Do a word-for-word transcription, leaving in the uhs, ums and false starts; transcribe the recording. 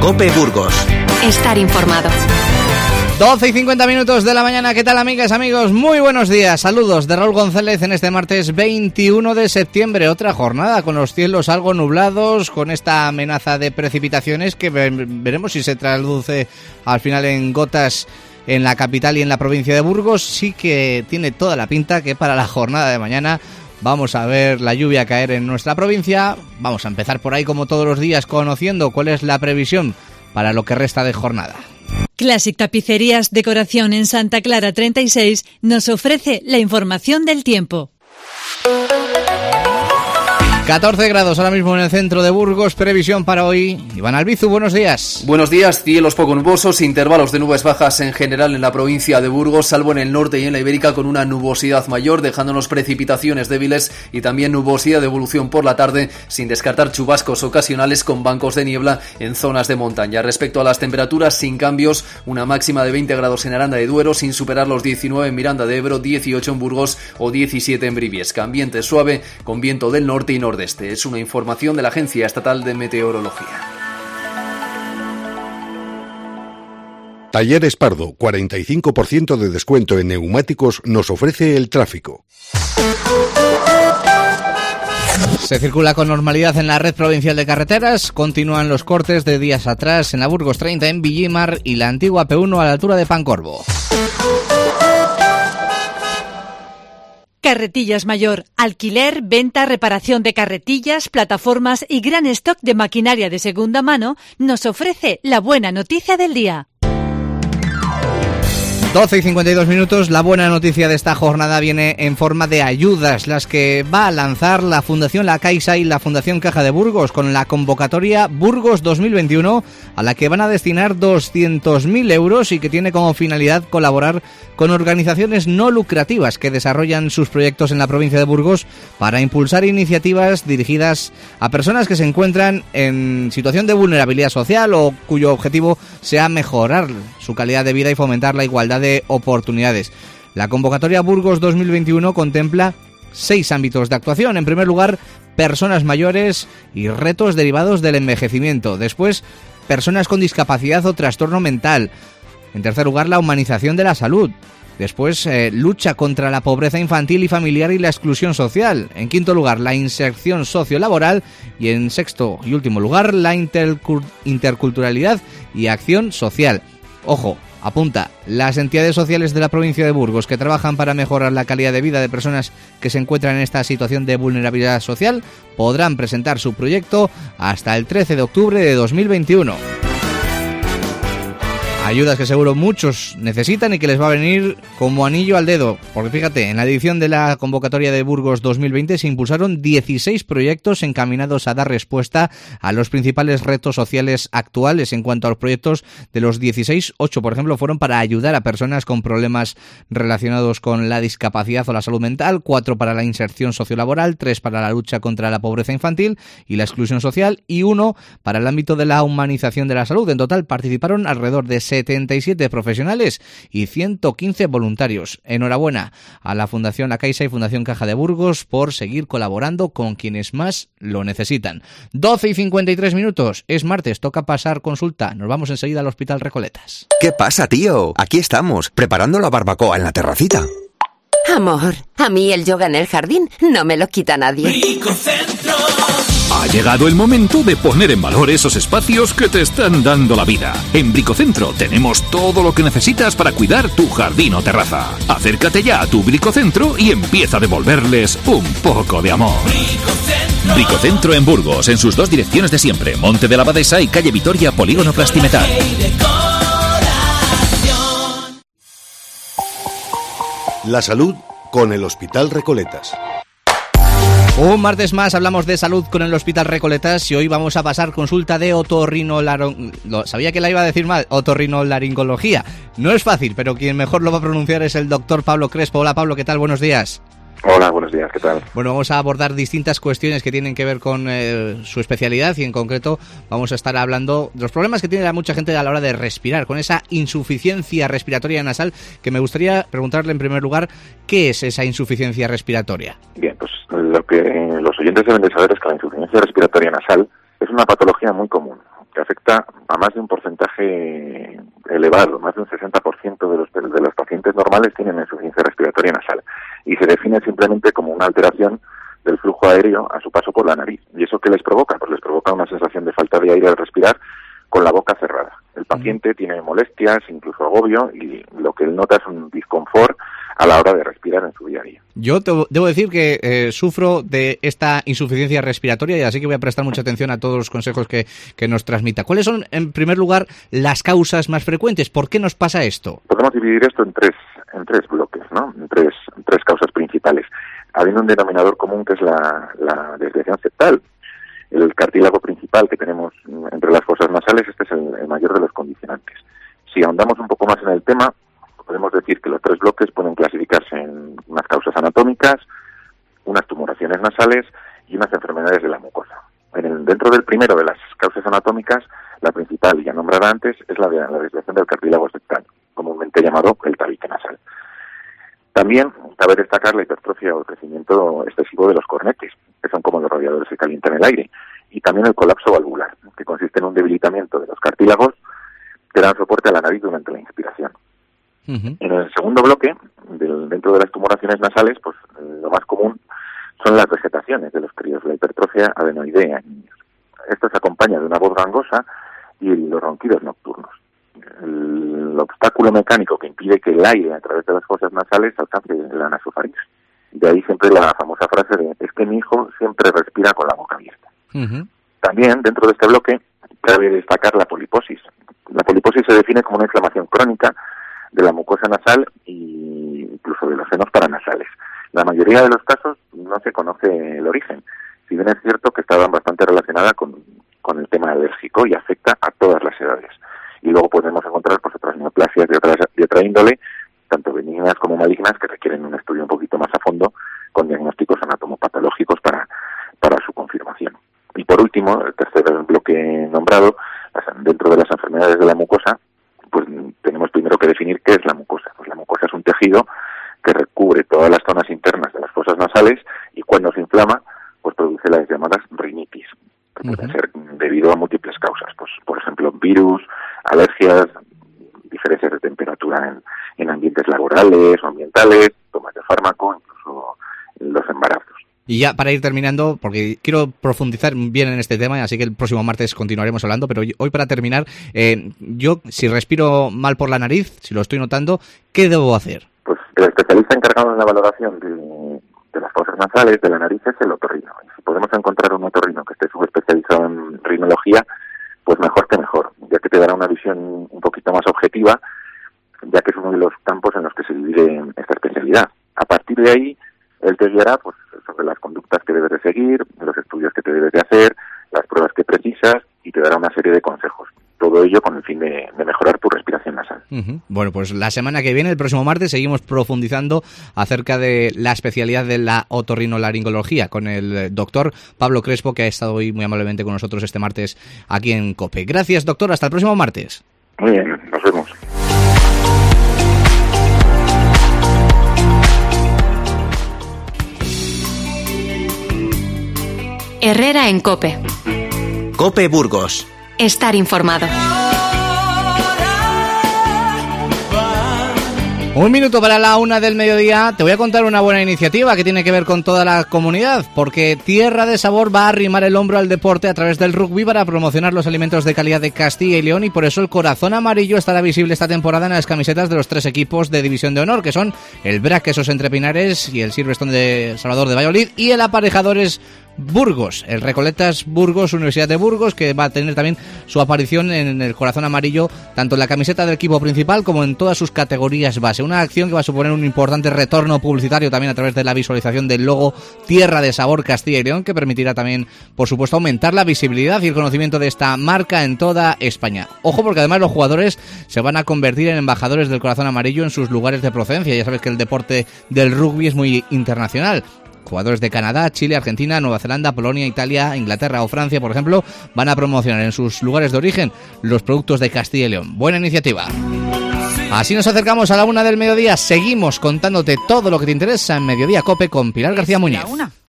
COPE Burgos. Estar informado. doce y cincuenta minutos de la mañana. ¿Qué tal, amigas, amigos? Muy buenos días. Saludos de Raúl González en este martes veintiuno de septiembre. Otra jornada con los cielos algo nublados, con esta amenaza de precipitaciones que veremos si se traduce al final en gotas en la capital y en la provincia de Burgos. Sí que tiene toda la pinta que para la jornada de mañana vamos a ver la lluvia caer en nuestra provincia. Vamos a empezar por ahí, como todos los días, conociendo cuál es la previsión para lo que resta de jornada. Classic Tapicerías Decoración en Santa Clara treinta y seis nos ofrece la información del tiempo. catorce grados ahora mismo en el centro de Burgos. Previsión para hoy. Iván Albizu, buenos días. Buenos días. Cielos poco nubosos, intervalos de nubes bajas en general en la provincia de Burgos, salvo en el norte y en la Ibérica, con una nubosidad mayor, dejándonos precipitaciones débiles y también nubosidad de evolución por la tarde, sin descartar chubascos ocasionales con bancos de niebla en zonas de montaña. Respecto a las temperaturas, sin cambios, una máxima de veinte grados en Aranda de Duero, sin superar los diecinueve en Miranda de Ebro, dieciocho en Burgos o diecisiete en Briviesca. Ambiente suave con viento del norte y norte. Este es una información de la Agencia Estatal de Meteorología. Talleres Pardo, cuarenta y cinco por ciento de descuento en neumáticos nos ofrece el tráfico. Se circula con normalidad en la red provincial de carreteras. Continúan los cortes de días atrás en la Burgos treinta en Villimar y la antigua P uno a la altura de Pancorbo. Carretillas Mayor, alquiler, venta, reparación de carretillas, plataformas y gran stock de maquinaria de segunda mano nos ofrece la buena noticia del día. doce y cincuenta y dos minutos. La buena noticia de esta jornada viene en forma de ayudas, las que va a lanzar la Fundación La Caixa y la Fundación Caja de Burgos con la convocatoria Burgos dos mil veintiuno, a la que van a destinar doscientos mil euros y que tiene como finalidad colaborar con organizaciones no lucrativas que desarrollan sus proyectos en la provincia de Burgos para impulsar iniciativas dirigidas a personas que se encuentran en situación de vulnerabilidad social o cuyo objetivo sea mejorar su calidad de vida y fomentar la igualdad de oportunidades. La convocatoria Burgos dos mil veintiuno contempla seis ámbitos de actuación. En primer lugar, personas mayores y retos derivados del envejecimiento. Después, personas con discapacidad o trastorno mental. En tercer lugar, la humanización de la salud. Después, eh, lucha contra la pobreza infantil y familiar y la exclusión social. En quinto lugar, la inserción sociolaboral. Y en sexto y último lugar, la intercul- interculturalidad y acción social. Ojo, apunta, las entidades sociales de la provincia de Burgos que trabajan para mejorar la calidad de vida de personas que se encuentran en esta situación de vulnerabilidad social podrán presentar su proyecto hasta el trece de octubre de dos mil veintiuno. Ayudas que seguro muchos necesitan y que les va a venir como anillo al dedo, porque fíjate, en la edición de la convocatoria de Burgos dos mil veinte se impulsaron dieciséis proyectos encaminados a dar respuesta a los principales retos sociales actuales. En cuanto a los proyectos, de los dieciséis, ocho, por ejemplo, fueron para ayudar a personas con problemas relacionados con la discapacidad o la salud mental, cuatro para la inserción sociolaboral, tres para la lucha contra la pobreza infantil y la exclusión social y uno para el ámbito de la humanización de la salud. En total participaron alrededor de setenta y siete profesionales y ciento quince voluntarios. Enhorabuena a la Fundación La Caixa y Fundación Caja de Burgos por seguir colaborando con quienes más lo necesitan. doce y cincuenta y tres minutos. Es martes, toca pasar consulta. Nos vamos enseguida al Hospital Recoletas. ¿Qué pasa, tío? Aquí estamos, preparando la barbacoa en la terracita. Amor, a mí el yoga en el jardín no me lo quita nadie. Bricocentro. Ha llegado el momento de poner en valor esos espacios que te están dando la vida. En Bricocentro tenemos todo lo que necesitas para cuidar tu jardín o terraza. Acércate ya a tu Bricocentro y empieza a devolverles un poco de amor. Bricocentro. Bricocentro en Burgos, en sus dos direcciones de siempre, Monte de la Abadesa y Calle Vitoria, Polígono Plastimetal. La salud con el Hospital Recoletas. Un martes más hablamos de salud con el Hospital Recoletas y hoy vamos a pasar consulta de otorrinolaringología. Sabía que la iba a decir mal, otorrinolaringología. No es fácil, pero quien mejor lo va a pronunciar es el doctor Pablo Crespo. Hola Pablo, ¿qué tal? Buenos días. Hola, buenos días, ¿qué tal? Bueno, vamos a abordar distintas cuestiones que tienen que ver con eh, su especialidad y en concreto vamos a estar hablando de los problemas que tiene mucha gente a la hora de respirar, con esa insuficiencia respiratoria nasal, que me gustaría preguntarle en primer lugar, ¿qué es esa insuficiencia respiratoria? Bien, pues lo que los oyentes deben de saber es que la insuficiencia respiratoria nasal es una patología muy común, que afecta a más de un porcentaje elevado, más de un sesenta por ciento de los, de los pacientes normales tienen insuficiencia respiratoria nasal, y se define simplemente como una alteración del flujo aéreo a su paso por la nariz. ¿Y eso qué les provoca? Pues les provoca una sensación de falta de aire al respirar con la boca cerrada. El paciente tiene molestias, incluso agobio, y lo que él nota es un disconfort a la hora de respirar en su día a día. Yo te, debo decir que eh, sufro de esta insuficiencia respiratoria y así que voy a prestar mucha atención a todos los consejos que, que nos transmita. ¿Cuáles son, en primer lugar, las causas más frecuentes? ¿Por qué nos pasa esto? Podemos dividir esto en tres, en tres bloques, ¿no? En tres, en tres causas principales. Habiendo un denominador común que es la, la desviación septal. El cartílago principal que tenemos entre las fosas nasales, este es el, el mayor de los condicionantes. Si ahondamos un poco más en el tema, podemos decir que los tres bloques pueden clasificarse en unas causas anatómicas, unas tumoraciones nasales y unas enfermedades de la mucosa. En el, dentro del primero de las causas anatómicas, la principal, ya nombrada antes, es la de la desviación del cartílago septal, comúnmente llamado el tabique nasal. También cabe destacar la hipertrofia o el crecimiento excesivo de los cornetes, que son como los radiadores que calientan el aire, y también el colapso valvular, que consiste en un debilitamiento de los cartílagos que dan soporte a la nariz durante la inspiración. Uh-huh. En el segundo bloque, del, dentro de las tumoraciones nasales, pues lo más común son las vegetaciones de los críos, la hipertrofia adenoidea en niños. Esto se acompaña de una voz gangosa y los ronquidos nocturnos. El obstáculo mecánico que impide que el aire a través de las fosas nasales alcance la nasofaringe. De ahí siempre la famosa frase de es que mi hijo siempre respira con la boca abierta. Uh-huh. También dentro de este bloque cabe destacar la poliposis. La poliposis se define como una inflamación crónica de la mucosa nasal e incluso de los senos paranasales. La mayoría de los casos no se conoce el origen, si bien es cierto que está bastante relacionada con, con el tema alérgico y afecta a todas las edades. Y luego podemos encontrar pues otras neoplasias de, otras, de otra índole, tanto benignas como malignas, que requieren un estudio un poquito más a fondo, con diagnósticos anatomopatológicos para, para su confirmación. Y por último, el tercer bloque nombrado, las, dentro de las enfermedades de la mucosa, pues tenemos primero que definir qué es la mucosa. Pues la mucosa es un tejido que recubre todas las zonas internas de las fosas nasales y cuando se inflama, pues produce las llamadas rinitis, que uh-huh. pueden ser debido a múltiples causas, pues por ejemplo virus, alergias, diferencias de temperatura en, en ambientes laborales o ambientales, tomas de fármaco, incluso los embarazos. Y ya para ir terminando, porque quiero profundizar bien en este tema, así que el próximo martes continuaremos hablando, pero hoy para terminar, eh, yo si respiro mal por la nariz, si lo estoy notando, ¿qué debo hacer? Pues el especialista encargado en la valoración de, de las fosas nasales, de la nariz, es el otorrino. Y si podemos encontrar un otorrino que esté subespecializado en rinología, pues mejor que mejor, ya que te dará una visión un poquito más objetiva, ya que es uno de los campos en los que se divide esta especialidad. A partir de ahí, él te guiará pues sobre las conductas que debes de seguir, los estudios que te debes de hacer, las pruebas que precisas y te dará una serie de consejos. Todo ello con el fin de, de mejorar tu respiración nasal. Uh-huh. Bueno, pues la semana que viene, el próximo martes, seguimos profundizando acerca de la especialidad de la otorrinolaringología con el doctor Pablo Crespo, que ha estado hoy muy amablemente con nosotros este martes aquí en COPE. Gracias, doctor. Hasta el próximo martes. Muy bien, nos vemos. Herrera en COPE. COPE Burgos. Estar informado. Un minuto para la una del mediodía. Te voy a contar una buena iniciativa que tiene que ver con toda la comunidad, porque Tierra de Sabor va a arrimar el hombro al deporte a través del rugby para promocionar los alimentos de calidad de Castilla y León, y por eso el corazón amarillo estará visible esta temporada en las camisetas de los tres equipos de División de Honor, que son el B R A C Quesos Entre Pinares y el Silverstone de Salvador de Valladolid, y el Aparejadores Burgos, el Recoletas Burgos, Universidad de Burgos, que va a tener también su aparición en el corazón amarillo, tanto en la camiseta del equipo principal como en todas sus categorías base. Una acción que va a suponer un importante retorno publicitario también a través de la visualización del logo Tierra de Sabor Castilla y León, que permitirá también, por supuesto, aumentar la visibilidad y el conocimiento de esta marca en toda España. Ojo, porque además los jugadores se van a convertir en embajadores del corazón amarillo en sus lugares de procedencia. Ya sabes que el deporte del rugby es muy internacional. Jugadores de Canadá, Chile, Argentina, Nueva Zelanda, Polonia, Italia, Inglaterra o Francia, por ejemplo, van a promocionar en sus lugares de origen los productos de Castilla y León. Buena iniciativa. Así nos acercamos a la una del mediodía. Seguimos contándote todo lo que te interesa en Mediodía COPE con Pilar García Muñoz.